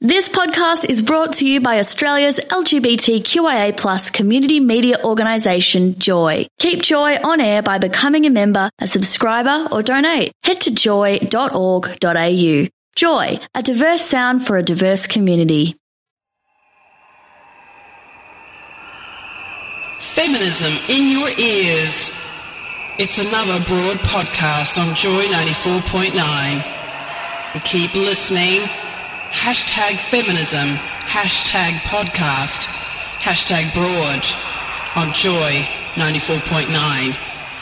This podcast is brought to you by Australia's LGBTQIA+ community media organisation, Joy. Keep Joy on air by becoming a member, a subscriber or donate. Head to joy.org.au. Joy, a diverse sound for a diverse community. Feminism in your ears. It's another Broad podcast on Joy 94.9. Keep listening. #feminism, #podcast, #broad on Joy 94.9.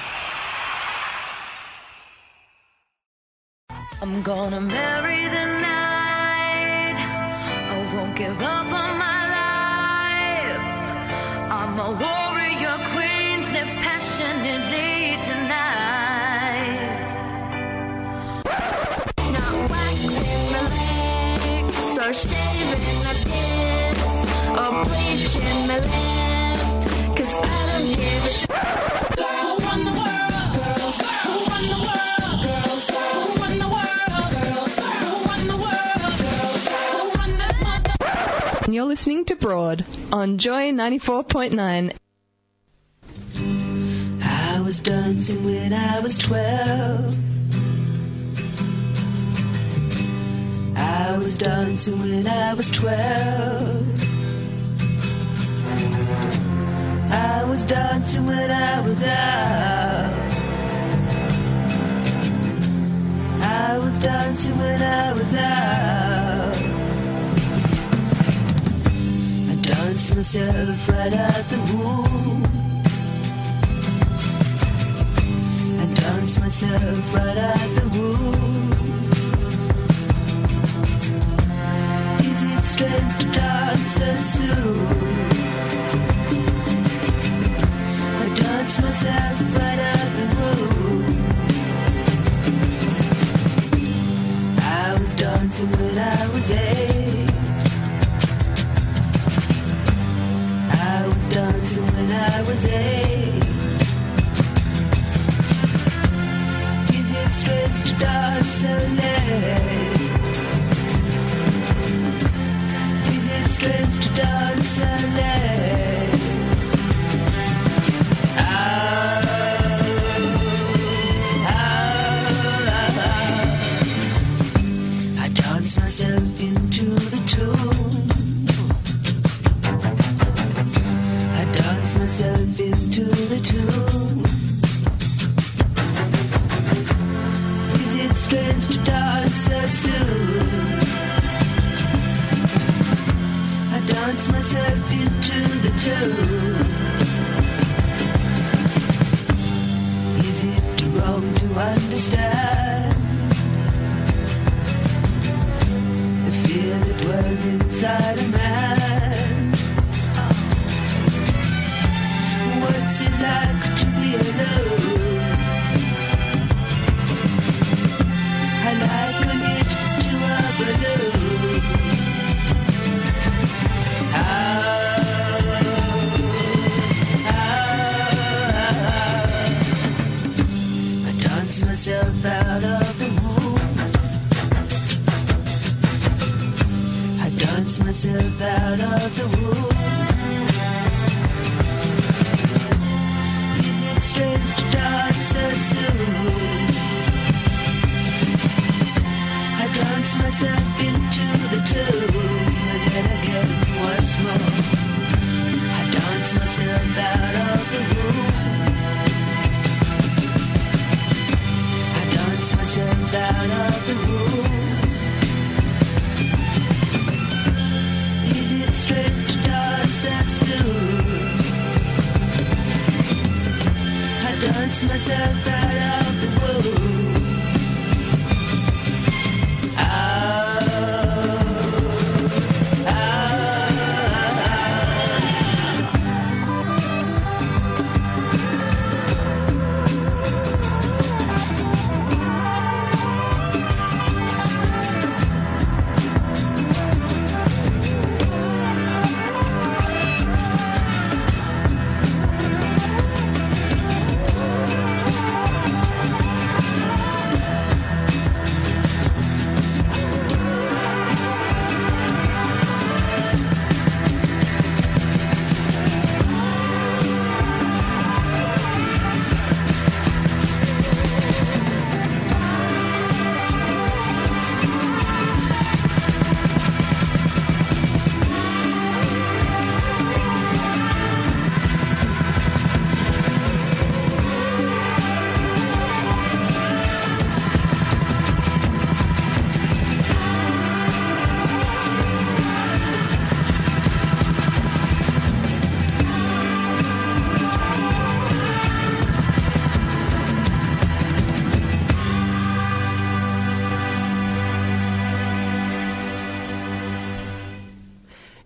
I'm gonna marry the night. I won't give up on my life. I'm a warrior queen, live passionately tonight. Not waxing the legs or shaving the pits or bleaching the lip, 'cause I don't give a shit. Girl, who run the world? Girls, who run the world? Girls, who run the world? Girls, who run the world? Girls, who run this mother. You're listening to Broad on Joy 94.9. I was dancing when I was 12. I was dancing when I was 12. I was dancing when I was out. I was dancing when I was out. I danced myself right out the womb. I danced myself right out the womb. Is it strange to dance so soon? I dance myself right out the room. I was dancing when I was 8. I was dancing when I was 8. Is it strange to dance so late? Is it strange to dance so late? I dance myself into the tune. I dance myself into the tune. Is it strange to dance so soon? I dance myself into the tune. Is it wrong to understand the fear that was inside a man? What's it like to be alone? I liken it to a balloon. I dance myself out of the womb. I dance myself out of the womb. Is it strange to dance so soon? I dance myself into the tune. And then again once more. I dance myself out of the room. I dance myself out of the room. Is it strange to dance so soon? I dance myself out of the room.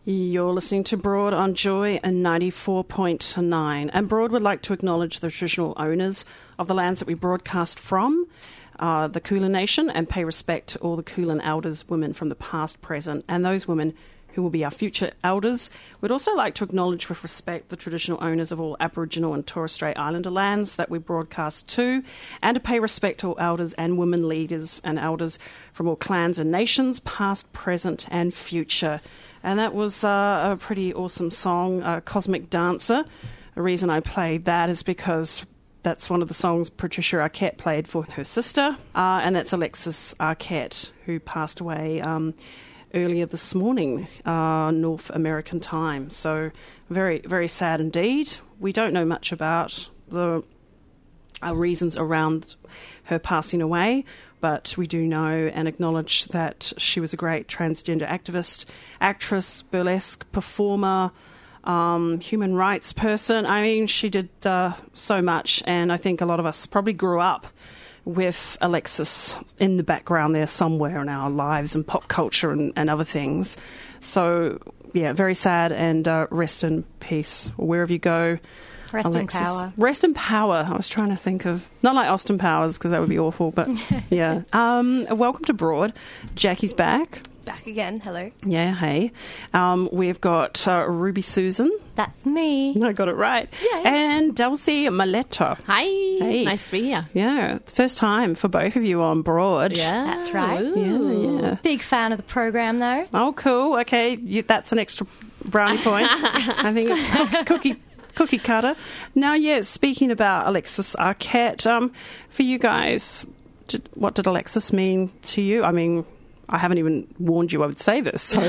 You're listening to Broad on Joy and 94.9. And Broad would like to acknowledge the traditional owners of the lands that we broadcast from, the Kulin Nation, and pay respect to all the Kulin elders, women from the past, present, and those women who will be our future elders. We'd also like to acknowledge with respect the traditional owners of all Aboriginal and Torres Strait Islander lands that we broadcast to, and to pay respect to all elders and women leaders and elders from all clans and nations, past, present, and future. And that was a pretty awesome song, Cosmic Dancer. The reason I played that is because that's one of the songs Patricia Arquette played for her sister, and that's Alexis Arquette, who passed away earlier this morning, North American time. So very, very sad indeed. We don't know much about the reasons around her passing away, but we do know and acknowledge that she was a great transgender activist, actress, burlesque performer, human rights person. I mean, she did so much, and I think a lot of us probably grew up with Alexis in the background there somewhere in our lives and pop culture and other things. So, yeah, very sad, and rest in peace, wherever you go. Rest Alexis. in power. Rest in power. I was trying to think of, not like Austin Powers, because that would be awful, but yeah. Welcome to Broad. Jackie's back. Back again. Hello. Yeah, hey. We've got Ruby Susan. That's me. I got it right. Yay. And Dulcie Maletta. Hi. Hey. Nice to be here. Yeah, it's the first time for both of you on Broad. Yeah. That's right. Ooh. Yeah. Big fan of the program, though. Oh, cool. Okay, that's an extra brownie point. I think it's cookie cutter. Now, yeah, speaking about Alexis Arquette, for you guys, what did Alexis mean to you? I mean, I haven't even warned you I would say this. So.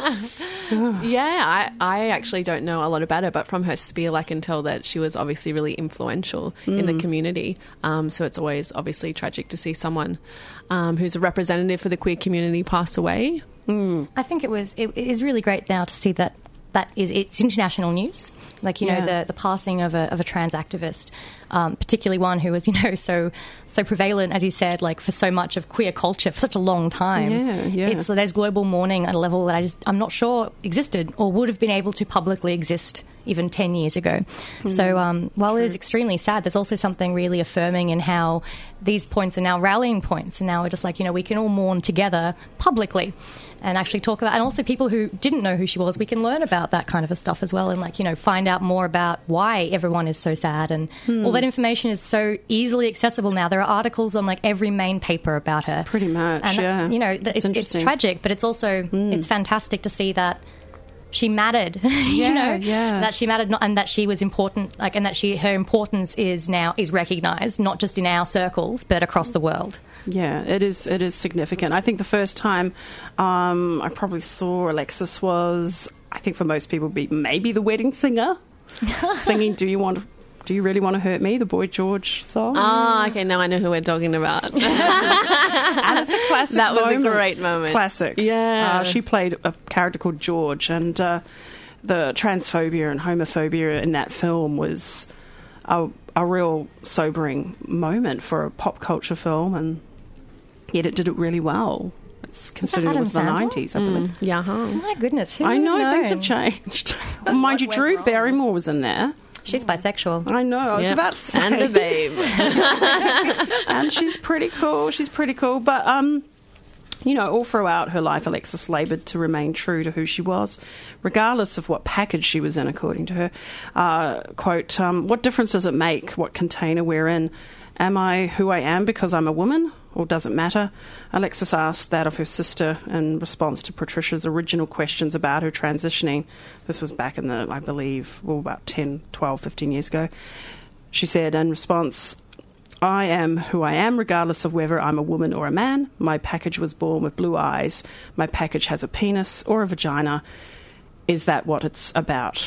Yeah, I actually don't know a lot about her, but from her spiel I can tell that she was obviously really influential in the community. So it's always obviously tragic to see someone who's a representative for the queer community pass away. I think it is really great now to see that it's international news. Like, you know, the passing of a trans activist, particularly one who was, you know, so prevalent, as you said, like for so much of queer culture for such a long time. Yeah. There's global mourning at a level that I'm not sure existed or would have been able to publicly exist even 10 years ago. So while it is extremely sad, there's also something really affirming in how these points are now rallying points, and now we're just like, you know, we can all mourn together publicly and actually talk about, and also people who didn't know who she was, we can learn about that kind of stuff as well, and, like, you know, find out more about why everyone is so sad, and all that information is so easily accessible now. There are articles on, like, every main paper about her. Pretty much, and, yeah. You know, it's tragic, but it's also it's fantastic to see that she mattered, that she mattered, and that she was important, like, and that her importance is recognised, not just in our circles, but across the world. Yeah, it is significant. I think the first time I probably saw Alexis was, I think for most people, maybe The Wedding Singer, singing Do You Really Want to Hurt Me, the Boy George song. Ah, okay, now I know who we're talking about. And it's a classic That was moment. a great moment. Classic. Yeah. She played a character called George, and the transphobia and homophobia in that film was a real sobering moment for a pop culture film, and yet it did it really well. It's considered it was the Adam 90s, I believe. Yeah. Oh my goodness, who I know, would have things known? have changed. Mind you, Drew Barrymore was in there. She's bisexual. I know, I was about to say. And a babe. And she's pretty cool. But, you know, all throughout her life, Alexis laboured to remain true to who she was, regardless of what package she was in, according to her. Quote, what difference does it make what container we're in? Am I who I am because I'm a woman, or does it matter? Alexis asked that of her sister in response to Patricia's original questions about her transitioning. This was back in I believe, about 10, 12, 15 years ago. She said in response, I am who I am, regardless of whether I'm a woman or a man. My package was born with blue eyes. My package has a penis or a vagina. Is that what it's about?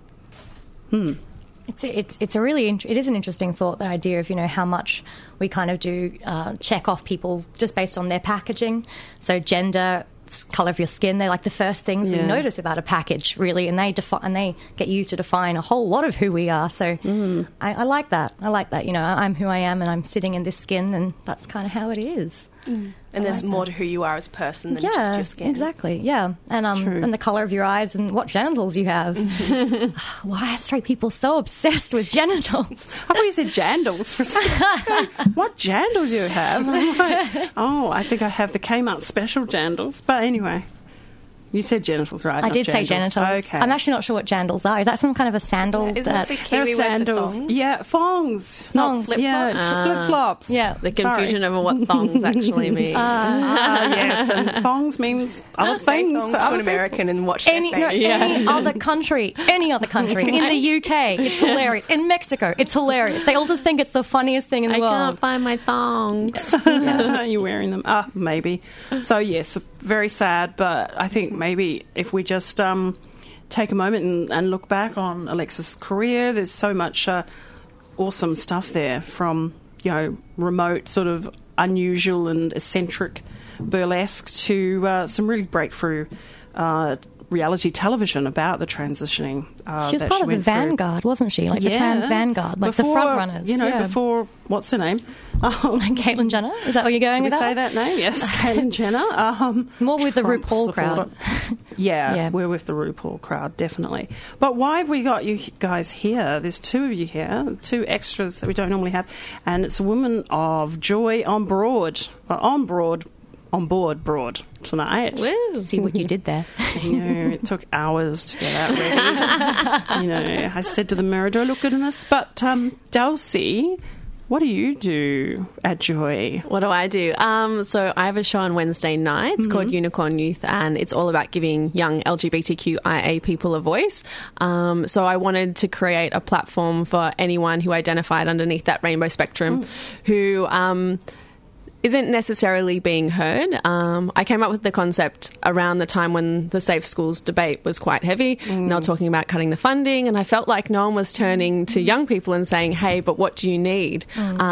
It is an interesting thought, the idea of, you know, how much we kind of do check off people just based on their packaging. So gender, colour of your skin, they're like the first things we notice about a package, really, and they get used to define a whole lot of who we are. So I like that. You know, I'm who I am, and I'm sitting in this skin, and that's kind of how it is. And there's more to who you are as a person than just Yeah, your skin. exactly. Yeah, and the color of your eyes and what genitals you have. Why are straight people so obsessed with genitals? I thought you said jandals for a second. What jandals you have? I'm like, I think I have the Kmart special jandals. But anyway, you said genitals, right? I not did say jandals. genitals. Okay. I'm actually not sure what jandals are. Is that some kind of a sandal? Isn't that the They're Kiwi word for sandals. thongs? Yeah, thongs. Not Thongs. Yeah, just flip-flops. Yeah. The confusion over what thongs actually mean. Yes, and thongs means other Say things. thongs to to other an American and watch their Any face. other country. In the UK, it's hilarious. In Mexico, it's hilarious. They all just think it's the funniest thing in the I world. can't find my thongs. Are you wearing them? Maybe. So, yes, very sad, but I think maybe if we just take a moment and look back on Alexa's career, there's so much awesome stuff there, from, remote, sort of unusual and eccentric burlesque to some really breakthrough reality television about the transitioning. She was that part of the went through. vanguard, wasn't she? Like the trans vanguard, like the front runners. Before, what's her name? Caitlyn Jenner? Is that what you're going Did we with? say that name? Yes, Caitlyn Jenner. More with the Trump RuPaul supporter. crowd. Yeah, we're with the RuPaul crowd, definitely. But why have we got you guys here? There's two of you here, two extras that we don't normally have, and it's a woman of joy on board tonight. Woo. See what you did there. It took hours to get that ready. I said to the mirror, do I look good in this? But Dulcie, what do you do at Joy? What do I do? So I have a show on Wednesday nights called Unicorn Youth, and it's all about giving young LGBTQIA people a voice. So I wanted to create a platform for anyone who identified underneath that rainbow spectrum who isn't necessarily being heard. I came up with the concept around the time when the Safe Schools debate was quite heavy, and they were talking about cutting the funding, and I felt like no one was turning to young people and saying, hey, but what do you need?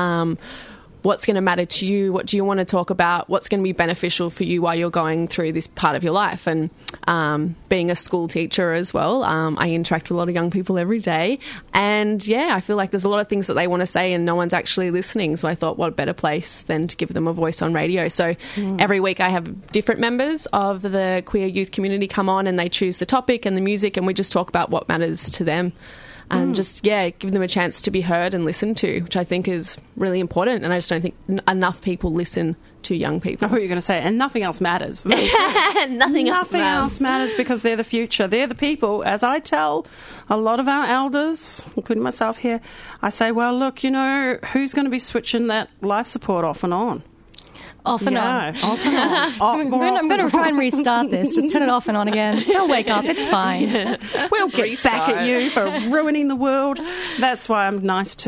What's going to matter to you? What do you want to talk about? What's going to be beneficial for you while you're going through this part of your life? And being a school teacher as well, I interact with a lot of young people every day. And, I feel like there's a lot of things that they want to say and no one's actually listening. So I thought, what a better place than to give them a voice on radio. So every week I have different members of the queer youth community come on, and they choose the topic and the music, and we just talk about what matters to them. And just, give them a chance to be heard and listened to, which I think is really important. And I just don't think enough people listen to young people. I thought you were going to say, and nothing else matters. Nothing else matters because they're the future. They're the people. As I tell a lot of our elders, including myself here, I say, well, look, who's going to be switching that life support off and on? Off and on. Off and on. I'm going to try and restart this. Just turn it off and on again. They'll wake up. It's fine. We'll get back at you for ruining the world. That's why I'm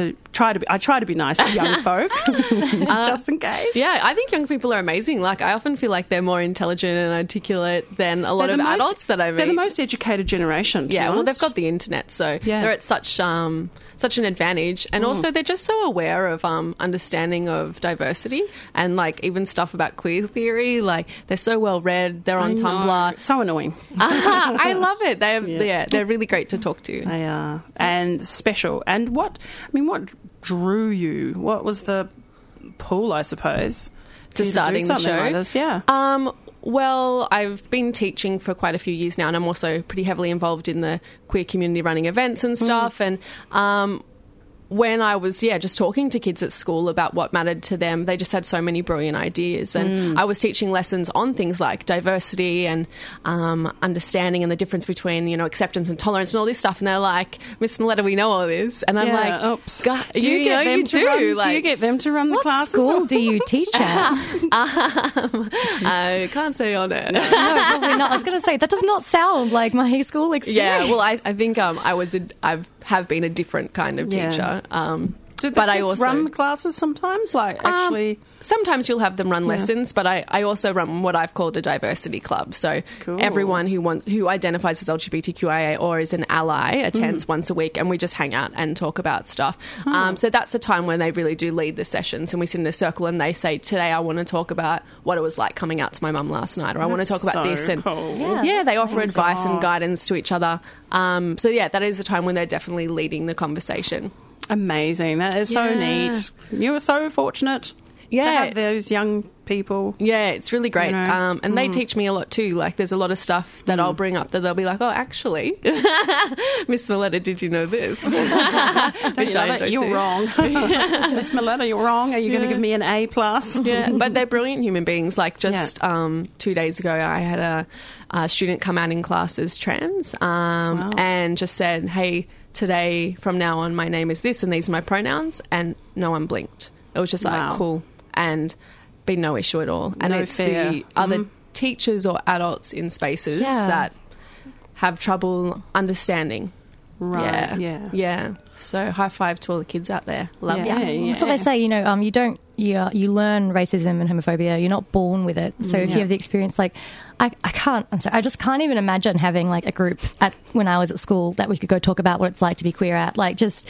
I try to be nice to young folk, just in case. Yeah, I think young people are amazing. Like, I often feel like they're more intelligent and articulate than a lot of adults that I meet. They're the most educated generation. Yeah, well, they've got the internet, so they're at such an advantage, and also they're just so aware of understanding of diversity and like even stuff about queer theory. Like, they're so well read. They're on Tumblr. It's so annoying. I love it. They're really great to talk to. They are, and special. And what drew you? What was the pull, I suppose, to starting the show? Like this? Yeah. Well, I've been teaching for quite a few years now, and I'm also pretty heavily involved in the queer community, running events and stuff. And when I was, just talking to kids at school about what mattered to them, they just had so many brilliant ideas. And I was teaching lessons on things like diversity and understanding and the difference between, acceptance and tolerance and all this stuff. And they're like, Miss Milletta, we know all this. And I'm like, oops. God, do you get them to run the classes? What school do you teach at? I can't say on it. No, probably not. I was going to say, that does not sound like my school experience. Yeah, well, I think I have been a different kind of teacher. Do the kids run classes sometimes? Like, actually... Sometimes you'll have them run lessons, but I also run what I've called a diversity club. So everyone who identifies as LGBTQIA or is an ally attends once a week, and we just hang out and talk about stuff. So that's the time when they really do lead the sessions, and we sit in a circle and they say, today I want to talk about what it was like coming out to my mum last night, or I want to talk about this. And cool. they offer advice and guidance to each other. That is the time when they're definitely leading the conversation. Amazing. That is so neat. You were so fortunate to have those young people. Yeah, it's really great. You know? And they teach me a lot too. Like, there's a lot of stuff that I'll bring up that they'll be like, oh, actually, Miss Milletta, did you know this? Which I enjoy You're too. wrong. Miss Milletta, you're wrong. Are you going to give me an A+? Yeah, but they're brilliant human beings. Like, just 2 days ago, I had a student come out in class as trans and just said, hey, today, from now on, my name is this and these are my pronouns, and no one blinked. It was just like, cool, and been no issue at all. And it's the other teachers or adults in spaces that have trouble understering. Right, yeah. So high five to all the kids out there. Love you. That's what they say. You know, you learn racism and homophobia. You're not born with it. So if you have the experience, like, I just can't even imagine having like a group when I was at school that we could go talk about what it's like to be queer at. Like, just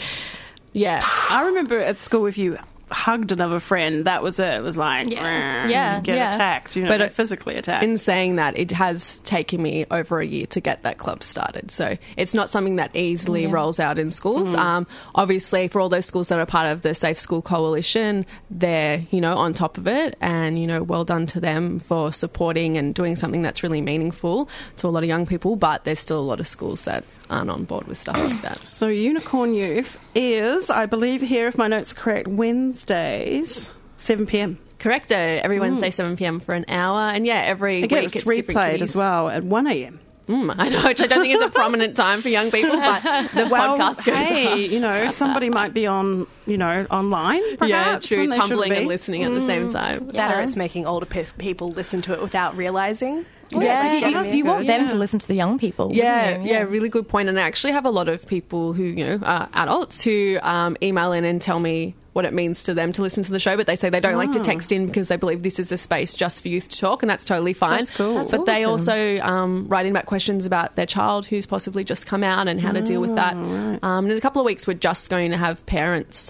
I remember at school, if you hugged another friend, that was it. It was like, get attacked, but physically attacked. In saying that, it has taken me over a year to get that club started. So it's not something that easily rolls out in schools. Obviously, for all those schools that are part of the Safe School Coalition, they're, on top of it, and, well done to them for supporting and doing something that's really meaningful to a lot of young people. But there's still a lot of schools that aren't on board with stuff like that. So Unicorn Youth is, I believe here, if my notes are correct, Wednesdays, 7 p.m. Correcto. Every Wednesday, 7 p.m. for an hour. And every week it's replayed as well at 1 a.m. I know, which I don't think is a prominent time for young people, but the podcast goes up. Somebody might be on, online, perhaps. Yeah, true, tumbling and listening at the same time. That or it's making older people listen to it without realising. You want them to listen to the young people. Yeah, really good point. And I actually have a lot of people who, are adults who email in and tell me what it means to them to listen to the show, but they say they don't like to text in because they believe this is a space just for youth to talk, and that's totally fine. That's cool. That's but they also write in about questions about their child who's possibly just come out and how to deal with that. Right. And in a couple of weeks, we're just going to have parents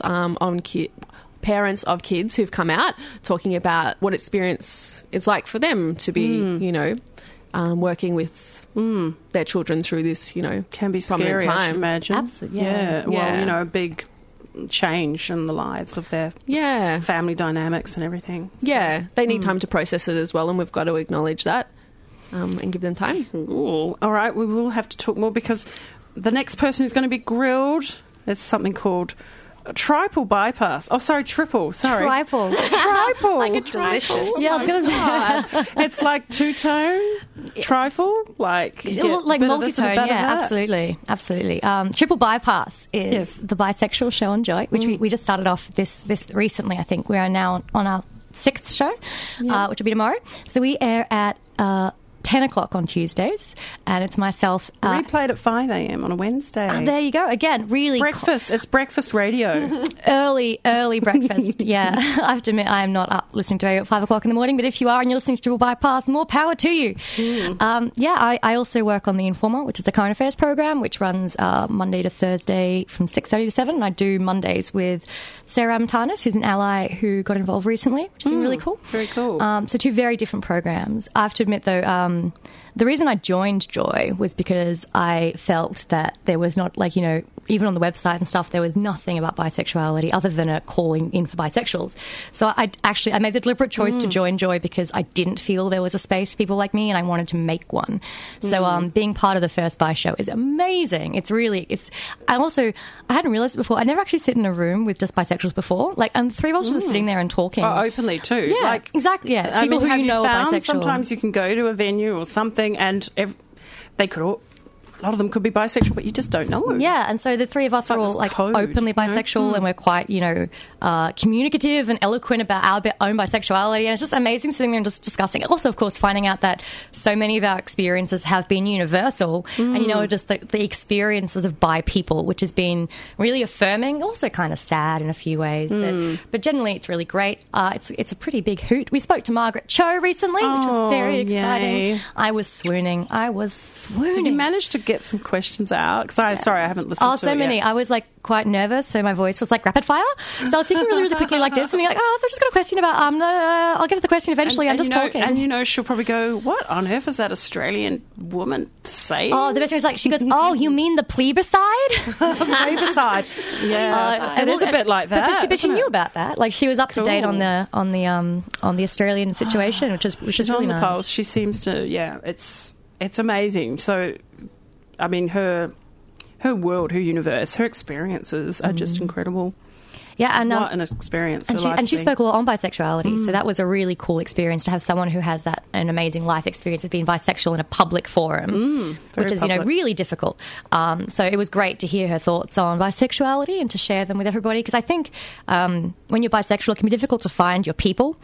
parents of kids who've come out talking about what experience it's like for them to be, working with their children through this, can be scary, time. I should imagine. Absolutely, Well, a big change in the lives of their family dynamics and everything. So. Yeah, they need time to process it as well, and we've got to acknowledge that and give them time. Ooh. All right, we will have to talk more because the next person who's going to be grilled, there's something called triple bypass. Oh, sorry, triple. Sorry. Tripal. Like a delicious. Yeah, I was going to say. It's like two-tone trifle, like multi-tone. Yeah, absolutely. Triple bypass is the bisexual show on Joy, which we just started off this recently. I think we are now on our 6th show, which will be tomorrow. So we air at 10 o'clock on Tuesdays, and it's myself. Replayed at 5 a.m. on a Wednesday. There you go. Again, really... Breakfast. It's breakfast radio. early breakfast. Yeah. I have to admit, I am not up listening to radio at 5 o'clock in the morning, but if you are and you're listening to Triple Bypass, more power to you. I also work on The Informer, which is the current affairs program, which runs Monday to Thursday from 6:30 to 7, and I do Mondays with Sarah Amtanis, who's an ally who got involved recently, which has been really cool. Very cool. So 2 very different programs. I have to admit, though, the reason I joined Joy was because I felt that there was not, even on the website and stuff, there was nothing about bisexuality other than a calling in for bisexuals. So I made the deliberate choice to join Joy because I didn't feel there was a space for people like me, and I wanted to make one. So being part of the first Bi show is amazing. I hadn't realised it before. I never actually sit in a room with just bisexuals before. and the 3 of us were just sitting there and talking. Oh, openly too. Yeah, exactly. Yeah, people who you know are bisexual. Sometimes you can go to a venue or something, and they could all... A lot of them could be bisexual, but you just don't know. Yeah, and so the 3 of us are all openly bisexual, and we're quite, communicative and eloquent about our own bisexuality, and it's just amazing sitting there and just discussing it. Also, of course, finding out that so many of our experiences have been universal, and just the experiences of bi people, which has been really affirming, also kind of sad in a few ways, but generally it's really great. It's a pretty big hoot. We spoke to Margaret Cho recently, which was very exciting. Yay. I was swooning. Did you manage to get get some questions out? Because I haven't listened to so it many. yet. I was like quite nervous, so my voice was like rapid fire. So I was speaking really, really quickly like this, and you're like, so I've just got a question about. I'll get to the question eventually. I'm just talking. And she'll probably go, "What on earth is that Australian woman saying?" Oh, the best thing was like she goes, "Oh, you mean the plebiscite?" Plebiscite. Yeah, it is a bit like that. But she isn't knew it? about that. Like she was up to date on Cool. the Australian situation, which is She's really on the nice. pulse. She seems to. Yeah, it's amazing. So, I mean, her world, her universe, her experiences are just incredible. Yeah, and What an experience. And she spoke a lot on bisexuality, so that was a really cool experience to have someone who has an amazing life experience of being bisexual in a public forum, which is public. really difficult. So it was great to hear her thoughts on bisexuality and to share them with everybody, because I think when you're bisexual, it can be difficult to find your people.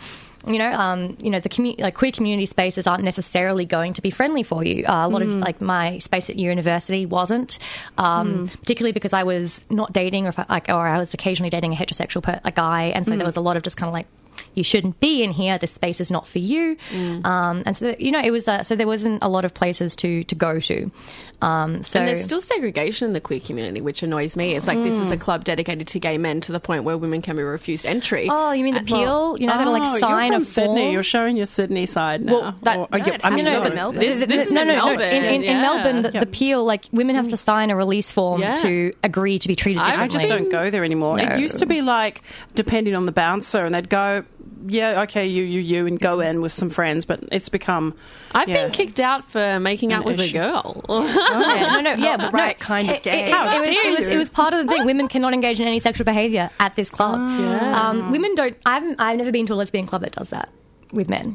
The queer community spaces aren't necessarily going to be friendly for you. A lot of my space at university wasn't, particularly because I was not dating, or I was occasionally dating a heterosexual a guy, and so there was a lot of just kind of like, you shouldn't be in here. This space is not for you. And so it was so there wasn't a lot of places to go to. So and there's still segregation in the queer community, which annoys me. It's like this is a club dedicated to gay men, to the point where women can be refused entry. Oh, you mean the Peel? You're not going to like sign you're from a Sydney. form? You're showing your Sydney side now. Well, in Melbourne. This is No, in Melbourne. In Melbourne, the Peel, like women have to sign a release form Yeah. to agree to be treated differently. I just don't go there anymore. No. It used to be like, depending on the bouncer, and they'd go, yeah, okay, you, and go in with some friends, but it's become... I've been kicked out for making out with a girl. The right kind of gay. It was part of the thing. Women cannot engage in any sexual behaviour at this club. Women don't. I've never been to a lesbian club that does that with men.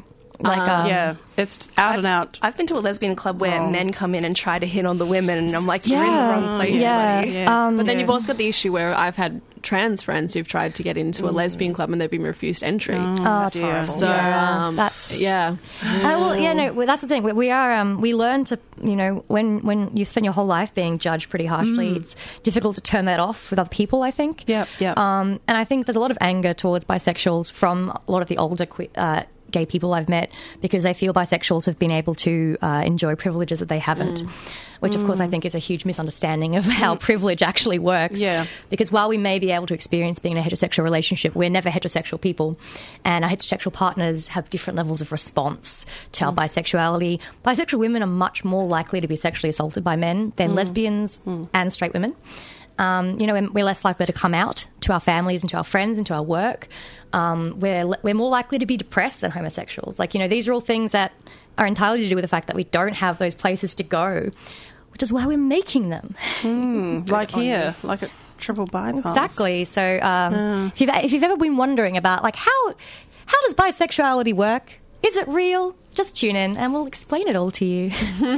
It's out and out. I've been to a lesbian club where men come in and try to hit on the women, and I'm like, you're in the wrong place. buddy. Yes. But then you've also got the issue where I've had trans friends who've tried to get into a lesbian club and they've been refused entry. Oh, dear. terrible. So that's yeah. That's the thing. We are we learn to, when you spend your whole life being judged pretty harshly, it's difficult to turn that off with other people, I think. Yep. And I think there's a lot of anger towards bisexuals from a lot of the older gay people I've met, because they feel bisexuals have been able to enjoy privileges that they haven't, which of course I think is a huge misunderstanding of how privilege actually works. Yeah. Because while we may be able to experience being in a heterosexual relationship, we're never heterosexual people, and our heterosexual partners have different levels of response to our bisexuality. Bisexual women are much more likely to be sexually assaulted by men than lesbians and straight women. We're less likely to come out to our families and to our friends and to our work. We're more likely to be depressed than homosexuals. These are all things that are entirely to do with the fact that we don't have those places to go, which is why we're making them. Like here, like a triple bypass. Exactly. So if you've ever been wondering about how does bisexuality work? Is it real? Just tune in and we'll explain it all to you.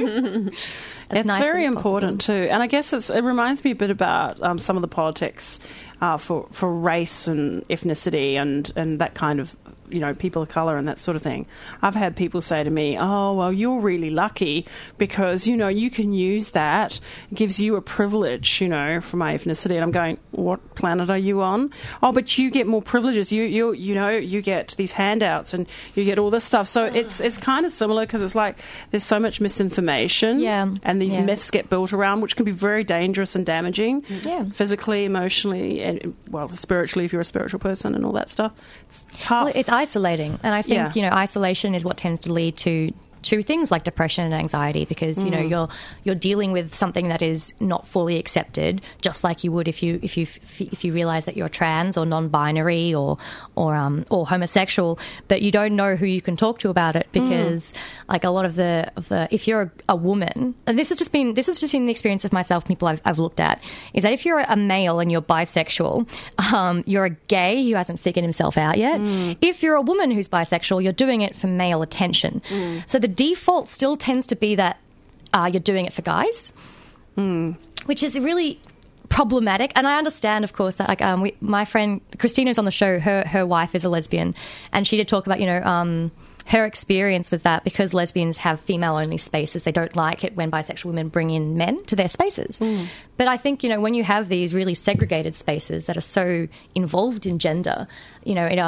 It's very important too, and I guess it reminds me a bit about some of the politics for race and ethnicity and that kind of people of colour and that sort of thing. I've had people say to me, "Oh, well, you're really lucky because you can use that. It gives you a privilege, for my ethnicity." And I'm going, "What planet are you on?" "Oh, but you get more privileges. You get these handouts and you get all this stuff." So it's kind of similar, because it's like there's so much misinformation, and these myths get built around, which can be very dangerous and damaging, physically, emotionally, and spiritually if you're a spiritual person and all that stuff. It's tough. Well, it's isolating, and I think isolation is what tends to lead to things like depression and anxiety, because you're dealing with something that is not fully accepted, just like you would if you realize that you're trans or non-binary or homosexual, but you don't know who you can talk to about it, because like a lot of the if you're a woman, and this has just been the experience of myself, people I've looked at, is that if you're a male and you're bisexual, you're a gay who hasn't figured himself out yet. If you're a woman who's bisexual, you're doing it for male attention. So the default still tends to be that you're doing it for guys, which is really problematic. And I understand, of course, that my friend Christina's on the show, her wife is a lesbian, and she did talk about her experience with that, because lesbians have female-only spaces. They don't like it when bisexual women bring in men to their spaces. But I think, when you have these really segregated spaces that are so involved in gender,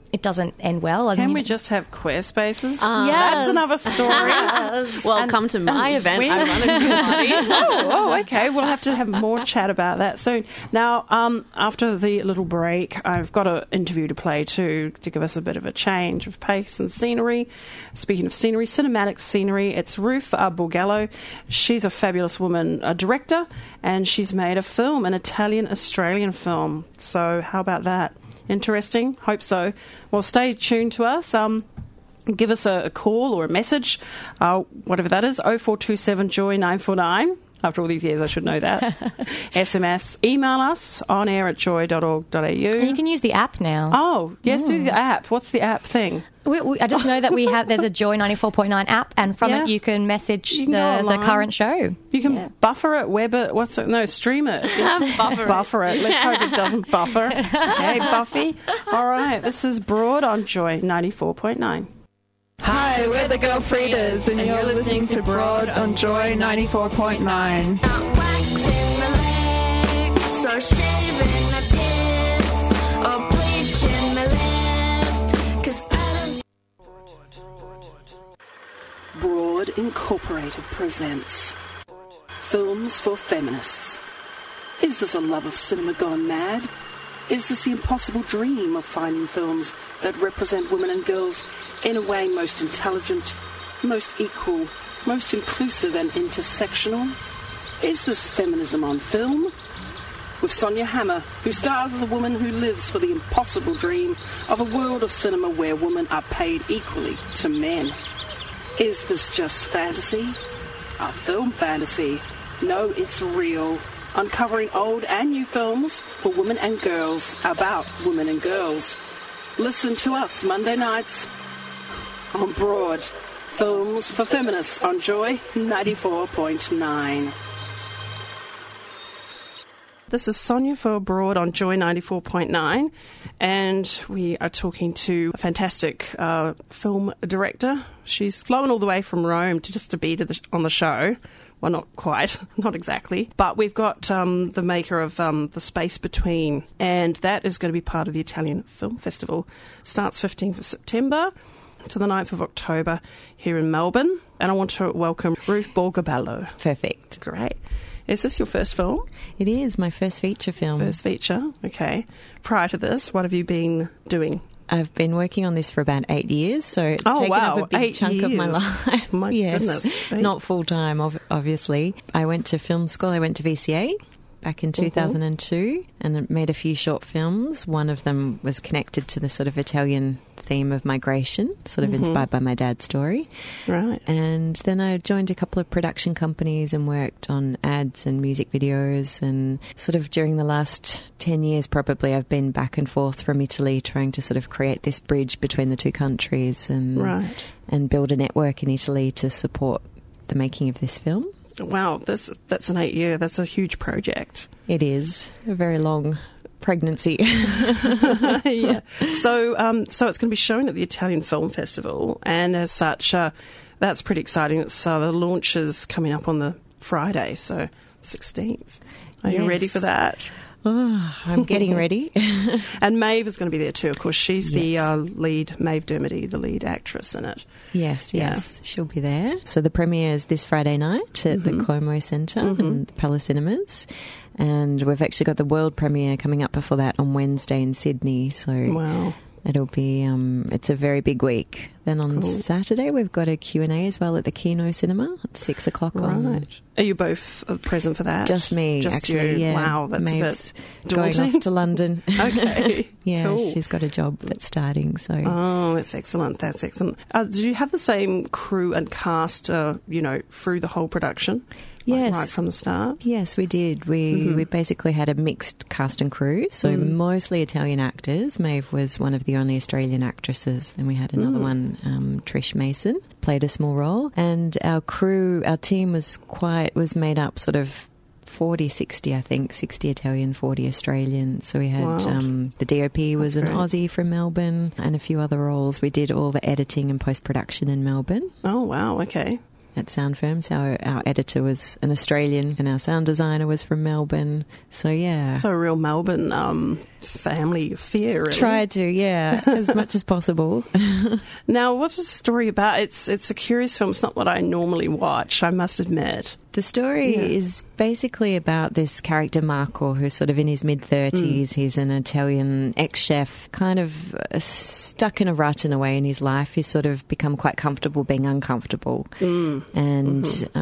it doesn't end well. Can we just have queer spaces? Yes. That's another story. Well, come to my event. I run a good party. Oh, okay. We'll have to have more chat about that soon. Now, after the little break, I've got an interview to play to give us a bit of a change of pace and scenery. Speaking of scenery, cinematic scenery, it's Ruth Borgello. She's a fabulous woman, a director, and she's made a film, an Italian-Australian film. So how about that? Interesting? Hope so. Well, stay tuned to us. Give us a call or a message, whatever that is, 0427 Joy 949. After all these years, I should know that. SMS, email us on air at joy.org.au. And you can use the app now. Oh, yes, do the app. What's the app thing? I just know that there's a Joy 94.9 app, and from it you can message the current show. You can buffer it, web it, stream it. Buffer it. Let's hope it doesn't buffer. Hey, Buffy. All right, this is Broad on Joy 94.9. Hi, we're the Girl Fridas, and you're listening to Broad on Joy 94.9. Not waxing my legs, or shaving my pits, or bleaching my lip, 'cause I don't... Broad Incorporated presents Films for Feminists. Is this a love of cinema gone mad? Is this the impossible dream of finding films that represent women and girls in a way most intelligent, most equal, most inclusive and intersectional? Is this feminism on film? With Sonia Hammer, who stars as a woman who lives for the impossible dream of a world of cinema where women are paid equally to men. Is this just fantasy? A film fantasy? No, it's real. Uncovering old and new films for women and girls about women and girls. Listen to us Monday nights on Broad. Films for Feminists on Joy 94.9. This is Sonia for Broad on Joy 94.9, and we are talking to a fantastic film director. She's flown all the way from Rome to be on the show. Well, not quite, not exactly. But we've got the maker of The Space Between, and that is going to be part of the Italian Film Festival. Starts 15th of September to the 9th of October here in Melbourne. And I want to welcome Ruth Borgello. Perfect. Great. Is this your first film? It is my first feature film. First feature, okay. Prior to this, what have you been doing? I've been working on this for about 8 years, so it's taken up a big chunk of my life. My goodness. Not full-time, obviously. I went to film school. I went to VCA back in 2002 and made a few short films. One of them was connected to the sort of Italian theme of migration, sort of inspired by my dad's story. Right. And then I joined a couple of production companies and worked on ads and music videos, and sort of during the last 10 years probably I've been back and forth from Italy trying to sort of create this bridge between the two countries and build a network in Italy to support the making of this film. Wow, that's an 8-year, that's a huge project. It is a very long pregnancy. Yeah. So it's going to be shown at the Italian Film Festival, and as such, that's pretty exciting. It's, the launch is coming up on the Friday, so 16th. Are you ready for that? Oh, I'm getting ready. And Maeve is going to be there too, of course. She's the lead, Maeve Dermody, the lead actress in it. Yes, she'll be there. So the premiere is this Friday night at the Como Centre and Palace Cinemas. And we've actually got the world premiere coming up before that on Wednesday in Sydney. So it'll be, it's a very big week. Then on Saturday, we've got a Q&A as well at the Kino Cinema at 6 o'clock. Right. Are you both present for that? Just me, actually. Yeah. Wow, that's Maeve's a bit daunting. going off to London. Okay. Yeah, she's got a job that's starting. So. Oh, that's excellent. That's excellent. Did you have the same crew and cast, through the whole production? Yes. Right from the start? Yes, we did. We basically had a mixed cast and crew, so mostly Italian actors. Maeve was one of the only Australian actresses. Then we had another one, Trish Mason, played a small role. And our team was made up sort of 40-60, I think, 60 Italian, 40 Australian. So we had the DOP was an Aussie from Melbourne and a few other roles. We did all the editing and post-production in Melbourne. Oh, wow, okay. at Sound Firms. Our editor was an Australian and our sound designer was from Melbourne. So, yeah. So a real Melbourne family affair, really. Tried to, yeah, as much as possible. Now, what's the story about? It's a curious film. It's not what I normally watch, I must admit. The story is basically about this character, Marco, who's sort of in his mid-30s. He's an Italian ex-chef, kind of stuck in a rut in a way in his life. He's sort of become quite comfortable being uncomfortable. And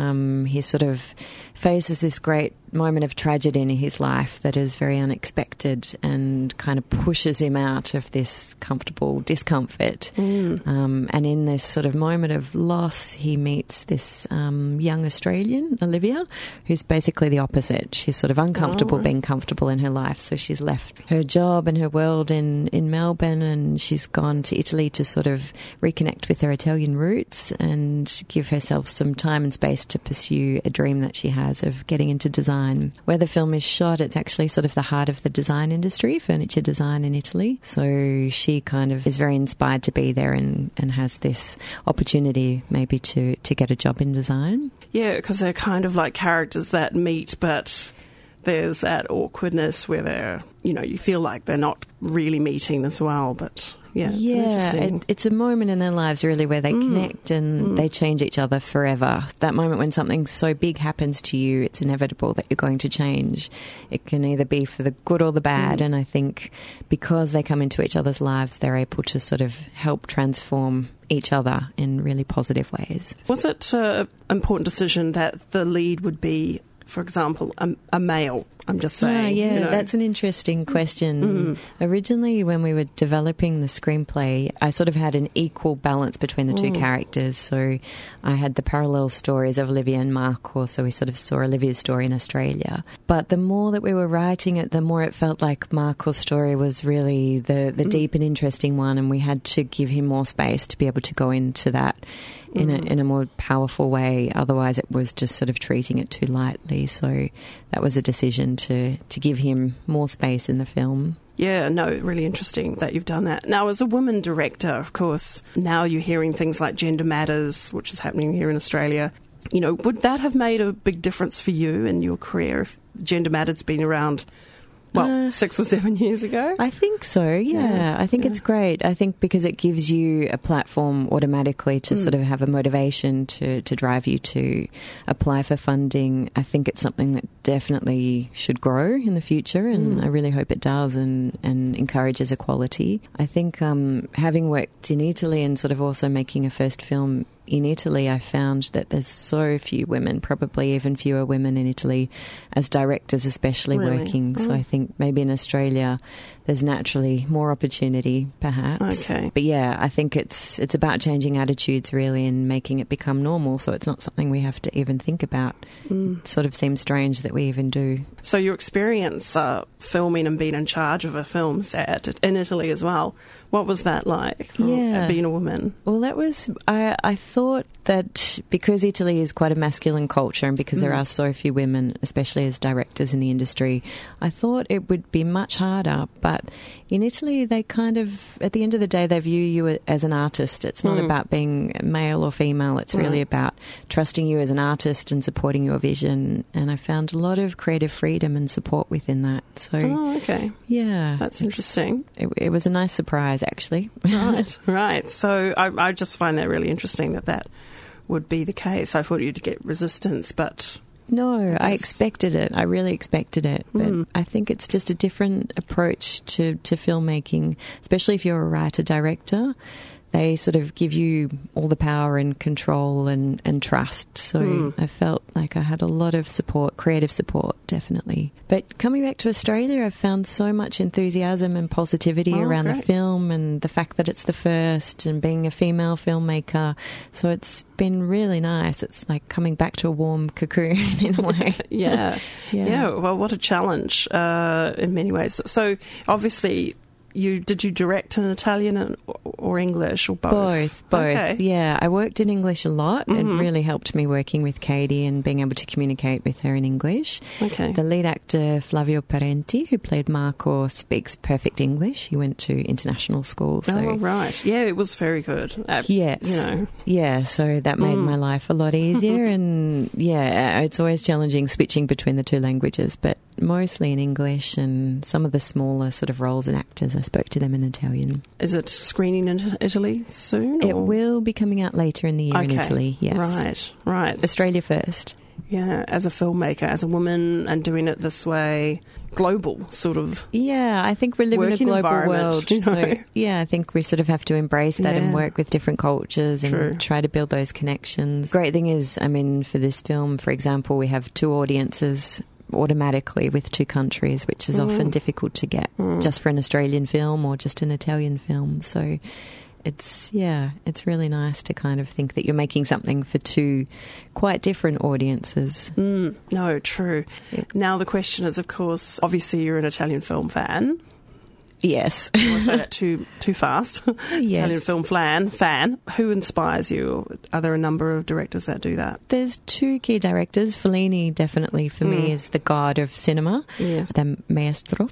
he sort of faces this great moment of tragedy in his life that is very unexpected and kind of pushes him out of this comfortable discomfort. And in this sort of moment of loss, he meets this young Australian, Olivia, who's basically the opposite. She's sort of uncomfortable being comfortable in her life, so she's left her job and her world in Melbourne, and she's gone to Italy to sort of reconnect with her Italian roots and give herself some time and space to pursue a dream that she has of getting into design. Where the film is shot, it's actually sort of the heart of the design industry, furniture design in Italy. So she kind of is very inspired to be there and has this opportunity maybe to get a job in design. Yeah, because they're kind of like characters that meet, but there's that awkwardness where they're, you feel like they're not really meeting as well, but... Yeah, it's a moment in their lives really where they connect and they change each other forever. That moment when something so big happens to you, it's inevitable that you're going to change. It can either be for the good or the bad, and I think because they come into each other's lives, they're able to sort of help transform each other in really positive ways. Was it an important decision that the lead would be, for example, a male? I'm just saying. That's an interesting question. Originally, when we were developing the screenplay, I sort of had an equal balance between the two characters. So I had the parallel stories of Olivia and Marco, so we sort of saw Olivia's story in Australia. But the more that we were writing it, the more it felt like Marco's story was really the deep and interesting one, and we had to give him more space to be able to go into that in a more powerful way. Otherwise, it was just sort of treating it too lightly. So that was a decision to give him more space in the film. Yeah, no, really interesting that you've done that. Now, as a woman director, of course, now you're hearing things like Gender Matters, which is happening here in Australia. Would that have made a big difference for you in your career if Gender Matters been around, 6 or 7 years ago? I think so, yeah. I think it's great. I think because it gives you a platform automatically to sort of have a motivation to drive you to apply for funding. I think it's something that definitely should grow in the future, and I really hope it does and encourages equality. I think having worked in Italy and sort of also making a first film in Italy, I found that there's so few women, probably even fewer women in Italy as directors, especially working. So I think maybe in Australia there's naturally more opportunity, perhaps. Okay. But yeah, I think it's about changing attitudes really and making it become normal, so it's not something we have to even think about. It sort of seems strange that we even do. So your experience filming and being in charge of a film set in Italy as well, what was that like being a woman? Well, that was... I thought that because Italy is quite a masculine culture and because there are so few women, especially as directors in the industry, I thought it would be much harder. But in Italy, they kind of, at the end of the day, they view you as an artist. It's not about being male or female. It's really about trusting you as an artist and supporting your vision. And I found a lot of creative freedom and support within that. So, yeah. That's interesting. It was a nice surprise, actually. Right. So I just find that really interesting that would be the case. I thought you'd get resistance, but... No, I expected it. I really expected it. But I think it's just a different approach to filmmaking, especially if you're a writer-director. They sort of give you all the power and control and trust. So I felt like I had a lot of support, creative support, definitely. But coming back to Australia, I've found so much enthusiasm and positivity around the film and the fact that it's the first and being a female filmmaker. So it's been really nice. It's like coming back to a warm cocoon in a way. Yeah. Well, what a challenge in many ways. So obviously... did you direct in Italian or English or both? Both. Okay. Yeah, I worked in English a lot. It really helped me working with Katie and being able to communicate with her in English. Okay. The lead actor, Flavio Parenti, who played Marco, speaks perfect English. He went to international school. So. Oh, right. Yeah, it was very good. Yes. You know. Yeah, so that made my life a lot easier. And, yeah, it's always challenging switching between the two languages, but mostly in English, and some of the smaller sort of roles and actors, I spoke to them in Italian. Is it screening in Italy soon? It will be coming out later in the year in Italy, yes. Right. Australia first. Yeah, as a filmmaker, as a woman, and doing it this way, global sort of. Yeah, I think we're living in a global world. You know? So, yeah, I think we sort of have to embrace that and work with different cultures and try to build those connections. Great thing is, I mean, for this film, for example, we have two audiences automatically with two countries, which is often difficult to get just for an Australian film or just an Italian film. So it's really nice to kind of think that you're making something for two quite different audiences. No, true. Yeah. Now the question is, of course, obviously you're an Italian film fan. Yes. I want to say that too fast. Yes. Italian film fan. Who inspires you? Are there a number of directors that do that? There's two key directors. Fellini, definitely, for me, is the god of cinema. Yes. The maestro.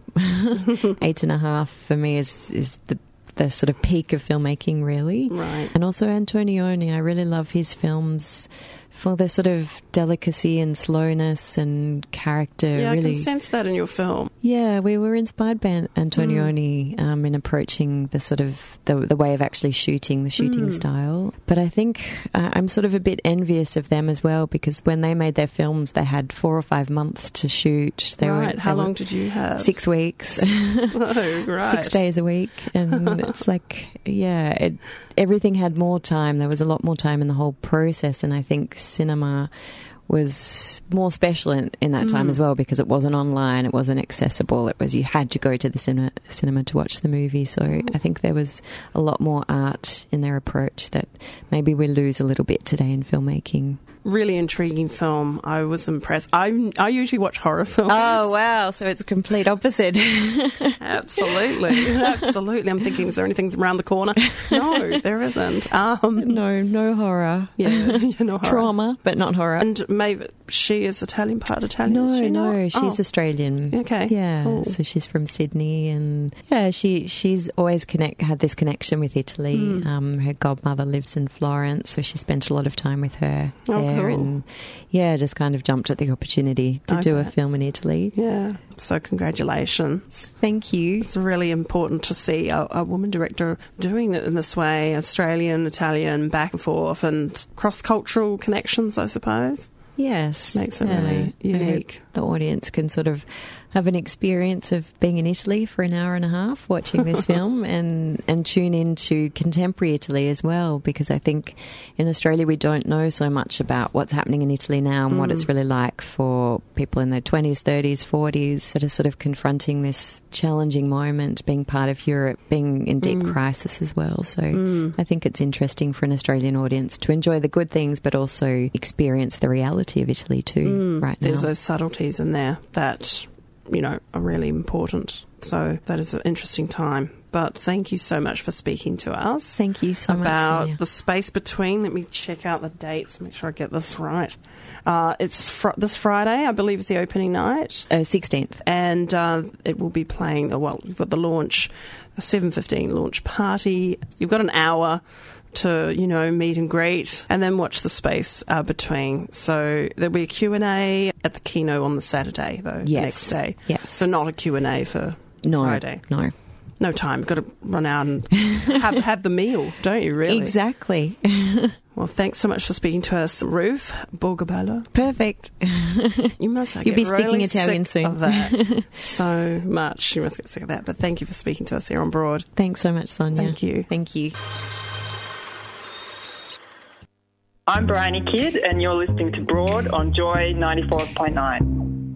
8.5 for me is the sort of peak of filmmaking, really. Right. And also Antonioni. I really love his films for their sort of delicacy and slowness and character. Yeah, really. I can sense that in your film. Yeah, we were inspired by Antonioni in approaching the sort of the way of actually shooting, the shooting style. But I think I'm sort of a bit envious of them as well, because when they made their films, they had 4 or 5 months to shoot. How long did you have? 6 weeks. Oh, right. 6 days a week. And it's like, everything had more time. There was a lot more time in the whole process, and I think cinema was more special in that time as well, because it wasn't online, it wasn't accessible, you had to go to the cinema to watch the movie. So I think there was a lot more art in their approach that maybe we lose a little bit today in filmmaking. Really intriguing film. I was impressed. I usually watch horror films. Oh, wow. So it's a complete opposite. Absolutely. I'm thinking, is there anything around the corner? No, there isn't. No horror. Yeah, no horror. Trauma, but not horror. And maybe she is part Italian? No, she's Australian. Okay. Yeah, cool. So she's from Sydney, and she's always had this connection with Italy. Her godmother lives in Florence, so she spent a lot of time with her there. Cool. And just kind of jumped at the opportunity to do a film in Italy. Yeah, so congratulations. Thank you. It's really important to see a woman director doing it in this way, Australian, Italian, back and forth, and cross-cultural connections, I suppose. Yes. Makes it really unique. The audience can sort of have an experience of being in Italy for an hour and a half watching this film and tune into contemporary Italy as well, because I think in Australia we don't know so much about what's happening in Italy now and what it's really like for people in their 20s, 30s, 40s that are sort of confronting this challenging moment, being part of Europe, being in deep crisis as well. So I think it's interesting for an Australian audience to enjoy the good things but also experience the reality of Italy too right now. There's those subtleties in there that are really important. So that is an interesting time. But thank you so much for speaking to us. Thank you so much, about the space between. Let me check out the dates, make sure I get this right. It's this Friday, I believe, is the opening night. 16th. And it will be playing, you've got the launch, a 7:15 launch party. You've got an hour to, meet and greet, and then watch the space between. So there'll be a Q&A at the Kino on the Saturday, though, next day. Yes. So not a Q&A for Friday. No time. You've got to run out and have the meal, don't you, really? Exactly. Well, thanks so much for speaking to us, Ruth Borgabella. Perfect. You must You'll be speaking really Italian sick soon. of that so much. You must get sick of that. But thank you for speaking to us here on Broad. Thanks so much, Sonia. Thank you. Thank you. I'm Bryony Kidd, and you're listening to Broad on Joy 94.9.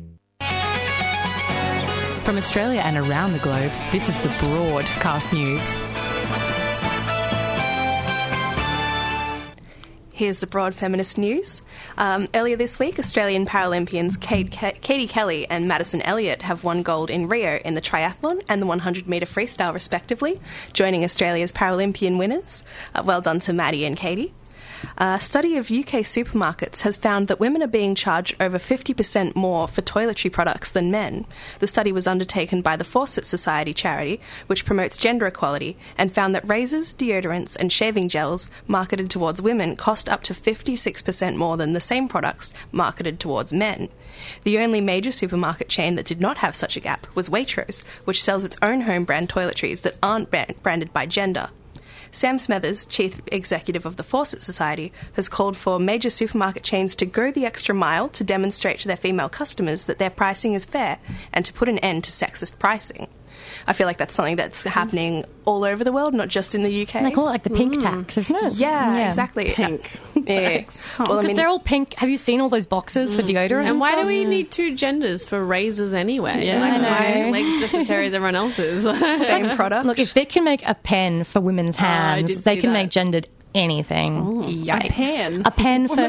From Australia and around the globe, this is the Broadcast News. Here's the broad feminist news. Earlier this week, Australian Paralympians Katie Kelly and Madison Elliott have won gold in Rio in the triathlon and the 100-metre freestyle, respectively, joining Australia's Paralympian winners. Well done to Maddie and Katie. A study of UK supermarkets has found that women are being charged over 50% more for toiletry products than men. The study was undertaken by the Fawcett Society charity, which promotes gender equality, and found that razors, deodorants and shaving gels marketed towards women cost up to 56% more than the same products marketed towards men. The only major supermarket chain that did not have such a gap was Waitrose, which sells its own home brand toiletries that aren't branded by gender. Sam Smethers, Chief Executive of the Fawcett Society, has called for major supermarket chains to go the extra mile to demonstrate to their female customers that their pricing is fair and to put an end to sexist pricing. I feel like that's something that's happening all over the world, not just in the UK. And they call it like the pink tax, isn't it? Yeah, exactly. Pink tax. Well, because they're all pink. Have you seen all those boxes for deodorant? And why stuff? do we need two genders for razors anyway? Yeah. Like, I know. my legs just as hairy as everyone else's. Same product. Look, if they can make a pen for women's hands, did they see can that. make gendered anything. Yikes. A pen for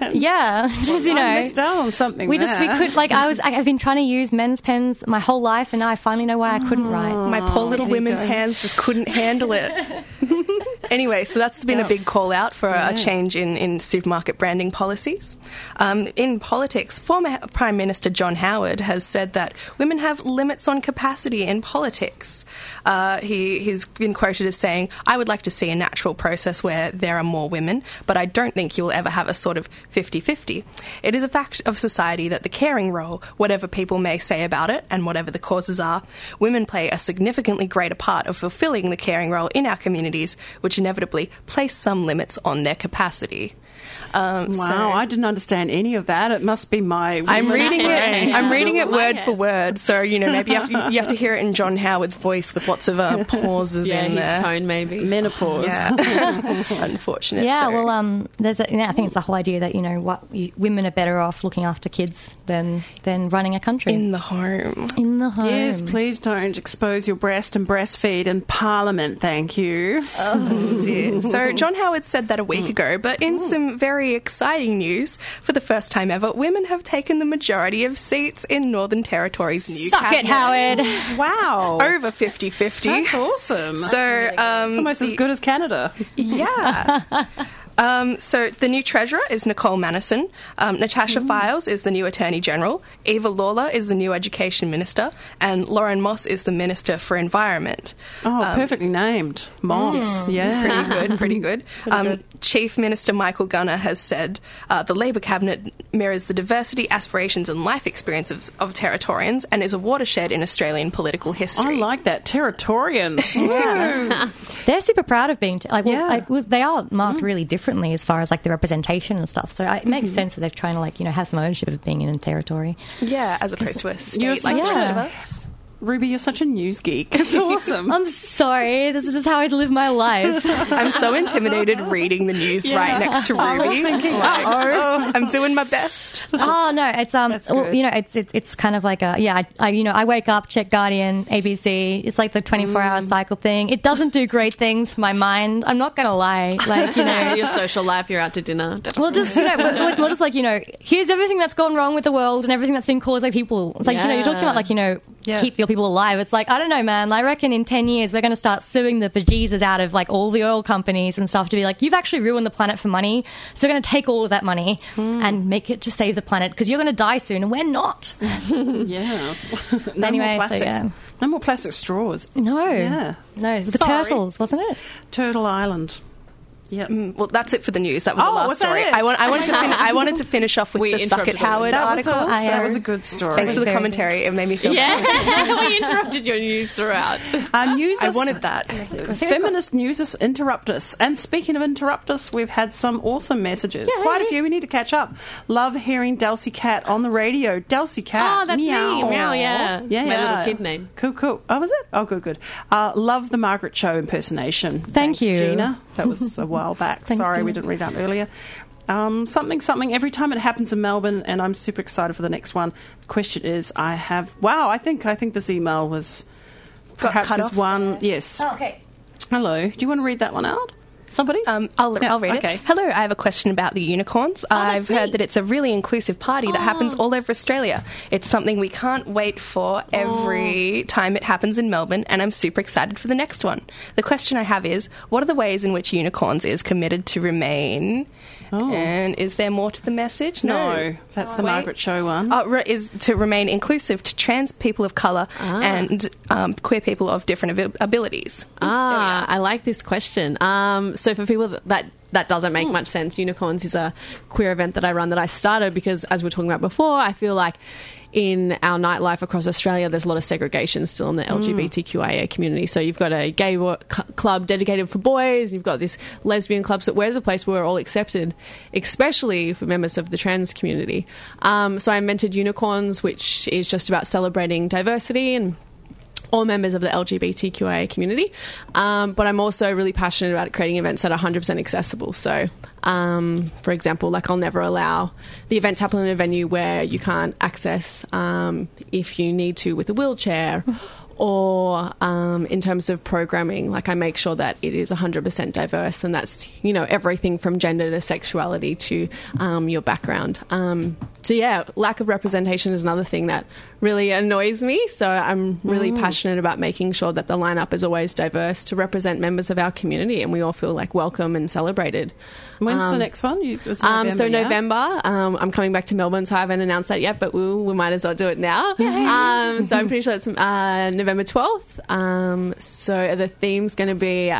just I missed out on something. we could like I've been trying to use men's pens my whole life, and now I finally know why I couldn't write. My poor little women's hands just couldn't handle it. Anyway, so that's been a big call out for a change in supermarket branding policies. In politics, former Prime Minister John Howard has said that women have limits on capacity in politics. He's been quoted as saying, "I would like to see a natural process where there are more women, but I don't think you will ever have a sort of 50-50. It is a fact of society that the caring role, whatever people may say about it and whatever the causes are, women play a significantly greater part of fulfilling the caring role in our communities, which inevitably place some limits on their capacity." Wow, I didn't understand any of that. It must be my. I'm reading it. I'm reading it word it. for word. So maybe you have to hear it in John Howard's voice with lots of pauses in his there. tone maybe. Menopause. Yeah, unfortunate. Yeah, so. well, I think it's the whole idea that women are better off looking after kids than running a country in the home. In the home. Yes, please don't expose your breast and breastfeed in Parliament. Thank you. Oh dear. So John Howard said that a week ago, but in some very exciting news, for the first time ever, women have taken the majority of seats in Northern Territory's new Suck it, cabinet. Howard. Wow. Over 50-50. That's awesome. So It's almost as good as Canada. Yeah. So the new Treasurer is Nicole Manison. Natasha Files is the new Attorney General. Eva Lawler is the new Education Minister. And Lauren Moss is the Minister for Environment. Oh, perfectly named. Moss. Yeah. Pretty good. Chief Minister Michael Gunner has said the Labor Cabinet mirrors the diversity, aspirations and life experiences of Territorians and is a watershed in Australian political history. I like that. Territorians. They're super proud of being they are marked really differently as far as like the representation and stuff, so it makes sense that they're trying to have some ownership of being in a territory, as opposed to a state like the rest of us. Ruby, you're such a news geek. It's awesome. I'm sorry, this is just how I live my life. I'm so intimidated reading the news right next to Ruby. I'm doing my best. Oh no, it's it's kind of like I wake up, check Guardian, ABC. It's like the 24-hour cycle thing. It doesn't do great things for my mind. I'm not gonna lie. Your social life, you're out to dinner. Well, just it's more just here's everything that's gone wrong with the world and everything that's been caused by people. It's like you're talking about keep your people alive. It's like, I don't know, man. I reckon in 10 years we're going to start suing the bejesus out of all the oil companies and stuff to be like, you've actually ruined the planet for money, so we're going to take all of that money and make it to save the planet because you're going to die soon and we're not. Yeah. No more plastic straws. No. Yeah. No, the turtles, wasn't it? Turtle Island. Yeah. Well, that's it for the news. That was the last was that story. it? I wanted to finish off with the Suck It Howard article. That was a good story. Thanks for the commentary. It made me feel we interrupted your news throughout. I wanted that. Feminist news interrupt us. And speaking of interrupt us, we've had some awesome messages. Quite a few. We need to catch up. Love hearing Delsey Cat on the radio. Delsey Cat. Oh, that's meow. me. Meow, yeah. Yeah, It's my little kid name. Cool. Oh, was it? Oh, good. Love the Margaret Cho impersonation. Thanks, you, Gina. That was a while back. Thanks, Sorry, Gina. we didn't read out earlier. Something every time it happens in Melbourne, and I'm super excited for the next one. The question is, I think this email was perhaps cut this off one. Yes. Oh, okay. Hello. Do you want to read that one out? Somebody? I'll read okay. it. Hello, I have a question about the unicorns. I've heard that it's a really inclusive party that happens all over Australia. It's something we can't wait for every time it happens in Melbourne, and I'm super excited for the next one. The question I have is, what are the ways in which Unicorns is committed to remain? And is there more to the message? No, that's the Margaret Cho one. Is to remain inclusive to trans people of colour and queer people of different abilities. I like this question. So for people that doesn't make much sense, Unicorns is a queer event that I run that I started because, as we were talking about before, I feel like in our nightlife across Australia, there's a lot of segregation still in the LGBTQIA community. So you've got a gay club dedicated for boys, you've got this lesbian club, so where's a place where we're all accepted, especially for members of the trans community. So I invented Unicorns, which is just about celebrating diversity and all members of the LGBTQIA community. But I'm also really passionate about creating events that are 100% accessible. So, for example, like I'll never allow the event to happen in a venue where you can't access if you need to with a wheelchair. Or in terms of programming, like I make sure that it is 100% diverse, and that's, you know, everything from gender to sexuality to your background. So yeah, lack of representation is another thing that really annoys me. So I'm really passionate about making sure that the lineup is always diverse to represent members of our community, and we all feel like welcome and celebrated. When's the next one? November. I'm coming back to Melbourne, so I haven't announced that yet, but we might as well do it now. So I'm pretty sure it's November 12th. So the theme's going to be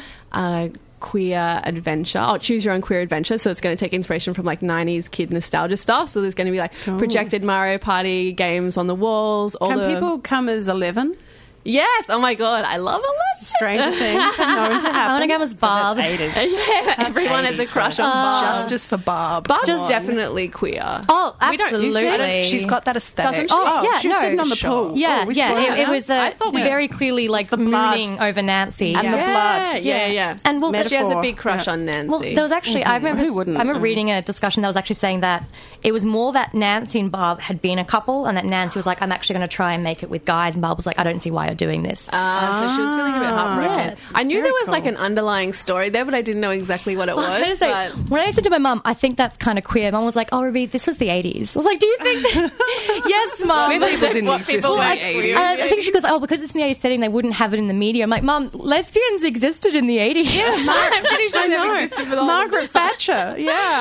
queer adventure. Choose your own queer adventure. So it's going to take inspiration from like 90s kid nostalgia stuff. So there's going to be like projected Mario Party games on the walls. Can people come as 11? Yes. Oh my God. I love it. Stranger things are known to happen. I want to go as Barb. Everyone has a crush on Barb. Justice for Barb. Barb's definitely queer. Oh, absolutely. She's got that aesthetic. She's sitting on the pool. Yeah, it was very clearly like mooning over Nancy. And the blood. Yeah. And she has a big crush on Nancy. Well, there was actually, I remember reading a discussion that was actually saying that it was more that Nancy and Barb had been a couple, and that Nancy was like, I'm actually going to try and make it with guys, and Barb was like, I don't see why you're doing this. So she was feeling a bit heartbroken. Yeah. I knew there was like an underlying story there, but I didn't know exactly what it was. I say, when I said to my mum, I think that's kind of queer, Mum was like, oh, Ruby, this was the 80s. I was like, do you think that? Yes, Mum. People didn't exist in the 80s. I think she goes, oh, because it's in the 80s setting, they wouldn't have it in the media. I'm like, Mum, lesbians existed in the 80s. Yes, I'm pretty sure they existed for the Margaret Thatcher.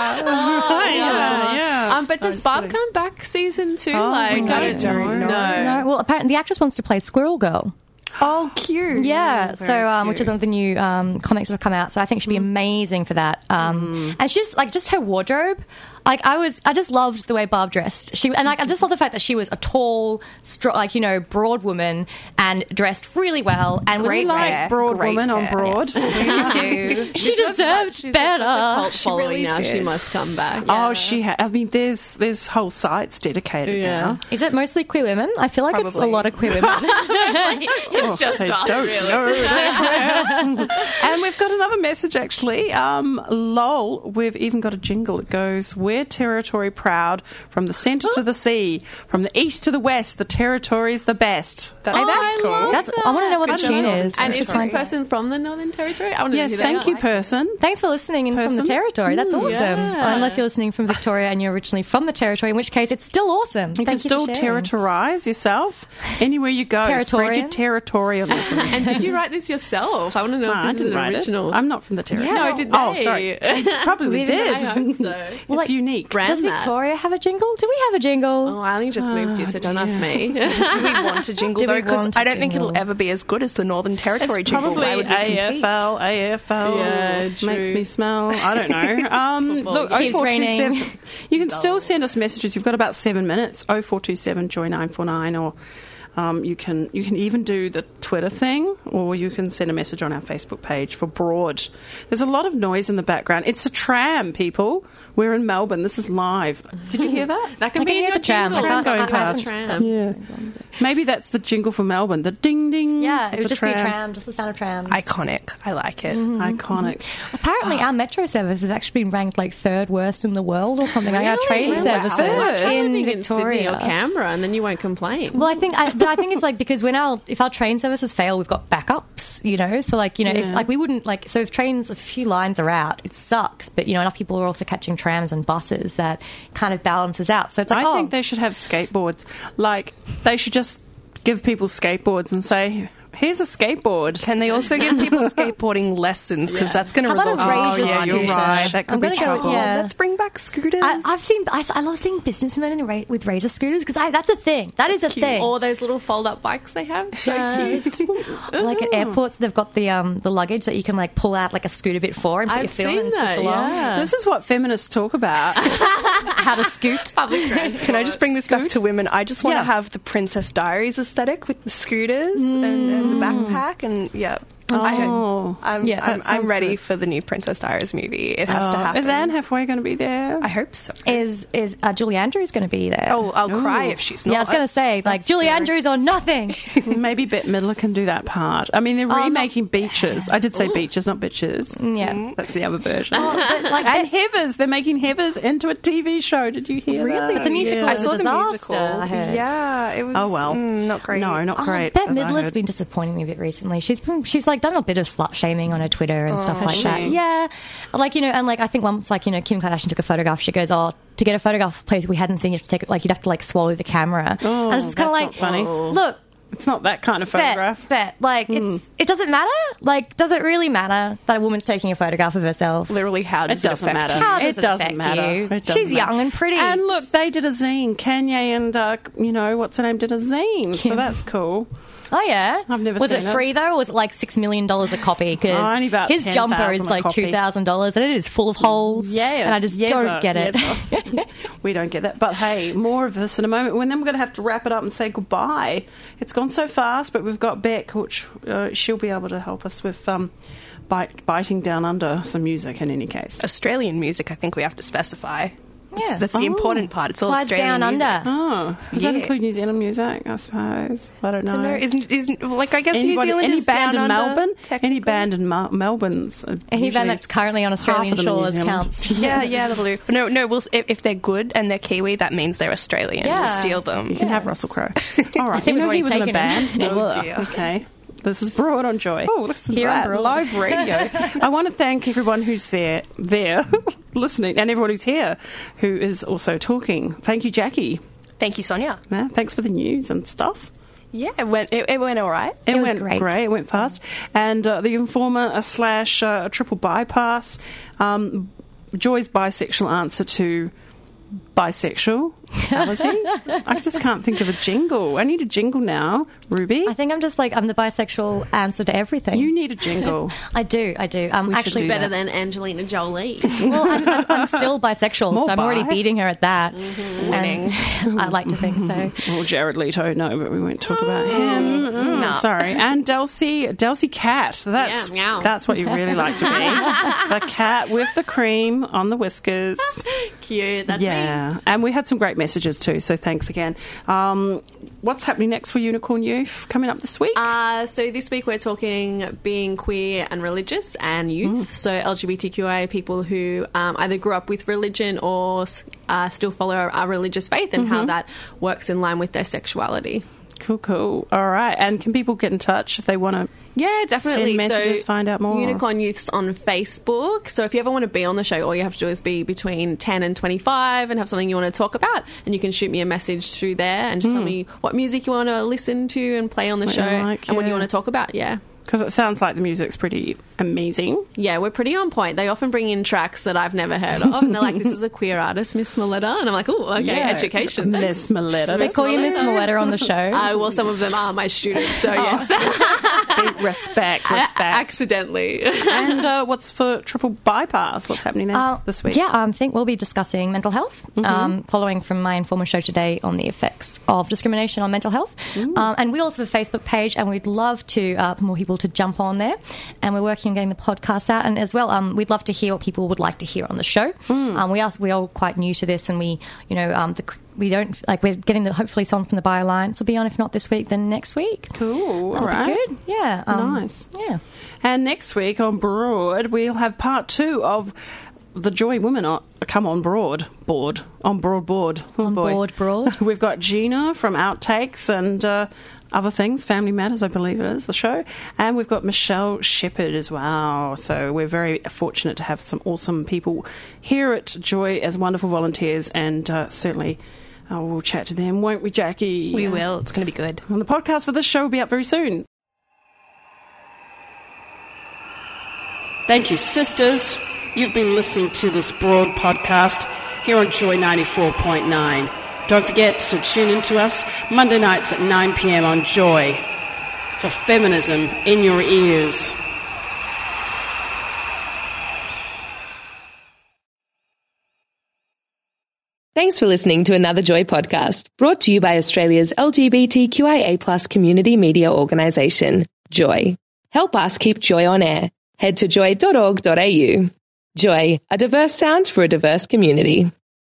Yeah. But does Barb come back season 2? I don't know. No. Well, apparently the actress wants to play Squirrel Girl. Oh, cute. Yeah, so which is one of the new comics that have come out. So I think she'd be amazing for that. And she's like, just her wardrobe. Like I just loved the way Barb dressed. I just love the fact that she was a tall, broad woman and dressed really well. And was like broad woman on Broad. Yes. You do. She deserved better. Cult following now. She must come back. Oh, she has. I mean, there's whole sites dedicated now. Is it mostly queer women? I feel like it's a lot of queer women. It's just us, really. And we've got another message actually. Lol, we've even got a jingle. It goes, we're territory proud, from the centre to the sea, from the east to the west, the territory's the best. That's cool. I want to know what the tune is. And is this person from the Northern Territory? I want to hear that. Thank you, person. Thanks for listening from the Territory. That's awesome. Yeah. Unless you're listening from Victoria and you're originally from the Territory, in which case it's still awesome. You can still territorise yourself anywhere you go. Spread your territorialism. And did you write this yourself? I want to know if this is an original. I'm not from the Territory. Yeah, no, did they? Oh, sorry. They probably did. I hope so. It's unique. Does Victoria have a jingle? Do we have a jingle? Oh, Eileen just moved you, so don't ask me. Do we want a jingle, though? Because I don't think it'll ever be as good as the Northern Territory jingle. Probably AFL. Yeah, true. Makes me smell. I don't know. Look, 0427. You can still send us messages. You've got about 7 minutes. 0427 Joy 949, or you can even do the Twitter thing, or you can send a message on our Facebook page for Broad. There's a lot of noise in the background. It's a tram, people. We're in Melbourne. This is live. Did you hear that? That can be in your tram. jingle. Tram going past. Tram. Yeah. Maybe that's the jingle for Melbourne. The ding ding. Yeah, it of would the just be a tram, just the sound of trams. Iconic. I like it. Iconic. Apparently, our metro service has actually been ranked like third worst in the world or something. Like our train services in Victoria or Canberra, and then you won't complain. Well, I think it's like because if our train services fail, we've got backups, you know. So like, you know, if like we wouldn't like, so if trains, a few lines are out, it sucks. But you know, enough people are also catching trams and buses that kind of balances out. So it's like, I think they should have skateboards. Like they should just give people skateboards and say, here's a skateboard. Can they also give people skateboarding lessons? Because that's going to result in you're right. That could be trouble. Let's bring back scooters. I love seeing businessmen with razor scooters because that's a thing. That is a thing. Or those little fold-up bikes they have. So cute. Like at airports, they've got the luggage that you can like pull out like a scooter bit for and put your feet on and push along. Yeah. This is what feminists talk about. How to scoot. Public transport. Can I just bring this back to women? I just want to have the Princess Diaries aesthetic with the scooters and the backpack and I'm ready for the new Princess Diaries movie. It has to happen. Is Anne Hathaway going to be there? I hope so. Is Julie Andrews going to be there? Oh, I'll cry if she's not. Yeah, I was going to say like Julie Andrews or nothing. Maybe Bette Midler can do that part. I mean, they're remaking Beaches. I did say Beaches, not Bitches. Yeah, that's the other version. Like, and Heathers, they're making Heathers into a TV show. Did you hear that? But the musical I was saw a disaster. the musical. I heard. Yeah, it was. Oh well, not great. No, not great. Bette Midler's been disappointing me a bit recently. She's like done a bit of slut shaming on her Twitter and stuff like that. Yeah, like you know, and like I think once like you know Kim Kardashian took a photograph. She goes, "Oh, to get a photograph of a place we hadn't seen, you have to take it. Like you'd have to like swallow the camera." Oh, and it's just kind of like, funny. Look. It's not that kind of photograph. Bet. Like, it doesn't matter. Like, does it really matter that a woman's taking a photograph of herself? Literally, how does it affect matter. you? How does it doesn't matter. you? It doesn't She's matter. young and pretty. And look, they did a zine. Kanye and, you know, what's her name, did a zine. So that's cool. Oh, yeah? I've never was seen it free, though, or was it like $6 million a copy? Because only about his jumper is $10,000 like a copy. $2,000 and it is full of holes. Yes. And I just don't get it. We don't get that. But hey, more of this in a moment. And then we're going to have to wrap it up and say goodbye. It's gone so fast, but we've got Beck, which she'll be able to help us with biting down under some music in any case. Australian music, I think we have to specify. Yeah. That's the important part. It's all Slides Australian down music. under. Oh, does that include New Zealand music? I suppose. I don't know. So no, isn't like I guess Anybody, New Zealand any is band down in under, Melbourne? technically. Any band in Melbourne's? Any band that's currently on Australian half of them in New shores Zealand. counts. Yeah, they'll do. No. If they're good and they're Kiwi, that means they're Australian. Yeah. We'll steal them. You can have Russell Crowe. All right, I think you know we've he was in a already band. taken him. Oh, dear. Okay. This is Broad on Joy. Oh, listen to Here on that. Broad. Live radio. I want to thank everyone who's there listening, and everyone who's here who is also talking. Thank you, Jackie. Thank you, Sonia. Yeah, thanks for the news and stuff. Yeah, it went all right. It was went great. It went fast. And the Informer / triple bypass. Joy's bisexual answer to bisexuality. I just can't think of a jingle. I need a jingle now, Ruby. I think I'm the bisexual answer to everything. You need a jingle. I do. I'm We should actually do Better that. than Angelina Jolie. Well, I'm still bisexual, More so I'm already bi. beating her at that. Winning. I'd like to think so. Well, Jared Leto, no, but we won't talk about him. No. Sorry. And Delcy Cat. That's Yeah, meow. that's what you really like to be. The cat with the cream on the whiskers. Cute. That's me. Yeah. And we had some great messages too, so thanks again. What's happening next for Unicorn Youth coming up this week? So this week we're talking being queer and religious and youth. So LGBTQIA people who either grew up with religion or still follow our religious faith and how that works in line with their sexuality. Cool. All right. And can people get in touch if they want to? Yeah, definitely. Send messages, find out more. Unicorn Youth's on Facebook. So if you ever want to be on the show, all you have to do is be between 10 and 25 and have something you want to talk about. And you can shoot me a message through there and just tell me what music you want to listen to and play on the What show you like, and what you yeah. want to talk about. Yeah. Because it sounds like the music's pretty amazing. Yeah, we're pretty on point. They often bring in tracks that I've never heard of. And they're like, this is a queer artist, Miss Miletta. And I'm like, oh, okay, Yeah. education. Miss Miletta. They call you Miss Miletta on the show. Well, some of them are my students, so yes. Respect. Accidentally. And what's for Triple Bypass? What's happening there this week? Yeah, I think we'll be discussing mental health, following from my Informer show today on the effects of discrimination on mental health. And we also have a Facebook page, and we'd love to for more people to jump on there. And we're working working on getting the podcast out. And as well, we'd love to hear what people would like to hear on the show. We're all quite new to this, and we we're getting hopefully someone from the Bio Alliance will be on, if not this week, then next week. Cool. That'll All right. be good. Yeah. Nice. Yeah. And next week on Broad, we'll have part 2 of the Joy Women come on board. On board. Oh, on boy. board. We've got Gina from Outtakes and other things, Family Matters, I believe it is, the show. And we've got Michelle Shepherd as well. So we're very fortunate to have some awesome people here at Joy as wonderful volunteers, and certainly we'll chat to them, won't we, Jackie? We will. It's going to be good. And the podcast for this show will be up very soon. Thank you, sisters. You've been listening to this Broad podcast here on Joy 94.9. Don't forget to tune in to us Monday nights at 9 p.m. on Joy for feminism in your ears. Thanks for listening to another Joy podcast, brought to you by Australia's LGBTQIA+ community media organisation, Joy. Help us keep Joy on air. Head to joy.org.au. Joy, a diverse sound for a diverse community.